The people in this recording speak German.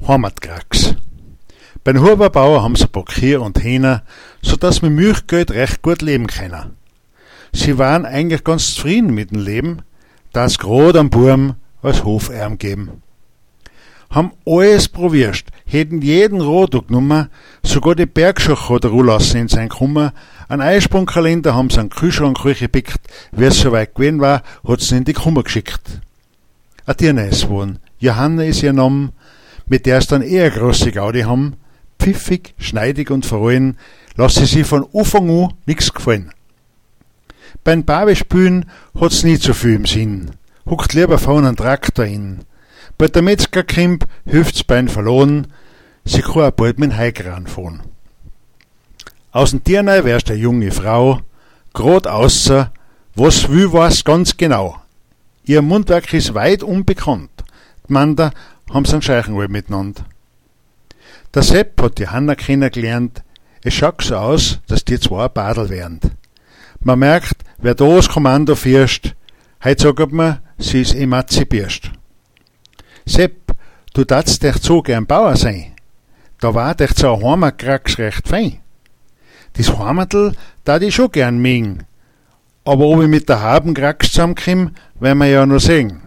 Heimatkraks. Beim Huberbauer haben sie ein paar Kühe und Hähner, so dass mit Milchgeld recht gut leben können. Sie waren eigentlich ganz zufrieden mit dem Leben, da es grad am Burm als Hoferm geben. Haben alles probiert, hätten jeden Rohdo genommen, sogar die Bergschuch hat er lassen in sein Kummer. Ein Eisprungkalender haben sie an den Kühlschrank gepickt, wie es soweit gewesen war, hat sie in die Kummer geschickt. A Dirne ist wohn, Johanna ist ihr Name, mit der es dann eher große Gaudi haben, pfiffig, schneidig und verrollen, lasse sie von Anfang an nix gefallen. Beim Barbespülen hat's nie so viel im Sinn, huckt lieber vorn einen Traktor hin. Bei der Metzgerkrimp hilft's beim verloren, sie kann auch bald mit dem Heikran fahren. Aus dem Tiernei wärst eine junge Frau, grad ausser, was will, weiß ganz genau. Ihr Mundwerk ist weit unbekannt. Die Mander haben's einen Scheichenwald miteinander. Der Sepp hat die Hanna kennengelernt. Es schaut so aus, dass die zwei ein Badel wären. Man merkt, wer da das Kommando führt, heut sagt man, sie ist emanzipiert. Sepp, du darfst dich so gern Bauer sein. Da war dich so ein Heimatkraks recht fein. Das Heimatl darf ich schon gern mögen. Aber ob ich mit der Habenkraks zusammenkomme, werden wir ja noch sehen.